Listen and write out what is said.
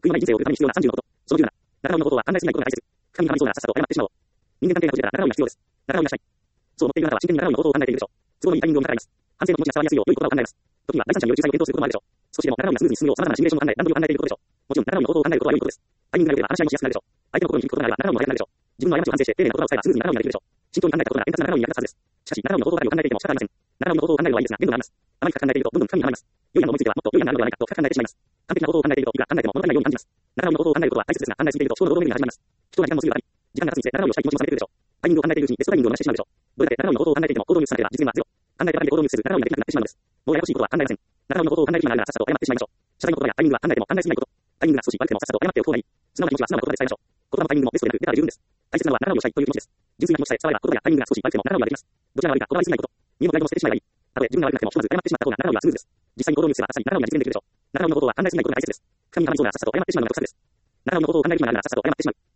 悔いのない人生を送るために必要な30のこと。その17。中尾のことは案内しないことが大切。神様にそうならさっさと謝ってしまおう。人間関係が不自由なら中尾が必要です。中尾がしたい。そう思っているあなたは真剣に中尾のことを考えているでしょう。都合のいいタイミングを見計らいます。反省の気持ちが伝わりやすいよう良い言葉を考えます。時には第三者による仲裁を検討することもあるでしょう。少しでも中尾がスムーズに進むよう様々なシミュレーションを考え、段取りを考えていることでしょう。もちろん中尾のことを考えることは良いことです。タイミングが良ければ話し合いもしやすくなるでしょう。相手の心に響くことがあれば中尾も早くなるでしょう。自分の過ちを反省して丁寧な言葉を使えばスムーズに中尾になれるでしょう。慎重に考えたことが円滑な中尾に役立つはずです。しかし中尾のことばかりを考えていても仕方ありません。中尾のことを考えるのはいいですが限度があります。あまり深く考えているとどんどん深みが離れます。良い案の思いついてはもっと良い案があるのではないかと深く考えてしまいます。完璧なことを考えているといくら考えても物足りないように感じます。中尾のことを考えることは大切ですが考えすぎていると思考の泥巡りが始まります。人が時間の過ぎるたび時間が経つにつれ中尾をしたい気持ちも冷めてくるでしょう。タイミングを考えているうちにベストタイミングを逃してしまうでしょう。どれだけ中尾のことを考えていても行動に移さなければ実現はゼロ。考えたばかりで行動に移せず中尾にができなくなってしまうのです。もうややこしいことは考えません。中尾のことを考える暇があるならさっさと謝ってしまいましょう。謝罪の言葉やタイミングは考えても考えすぎないこと。タイミングが少し悪くてもさっさと謝っておく方がいい。素直な気持ちは素直な言葉で伝えましょう。言葉のタイミングもベストでなく出たら十分です。大切なのは中尾をしたいという気持ちです。純粋な気持ちさえ伝われば言葉やタイミングが少し悪くても中尾ができます。どちらが悪いかこだわりすぎないこと。身もプライドも捨ててしまえばいい。たとえ自分が悪くなくてもひとまず謝ってしまった方が中身はスムーズです。実際に行動に移せば確かに中身が実現できるでしょう。中身のことは考えすぎないことが大切です。神様にそうならさっさと謝ってしまうのが得策です。中身のことを考える暇があるならさっさと謝ってしまう。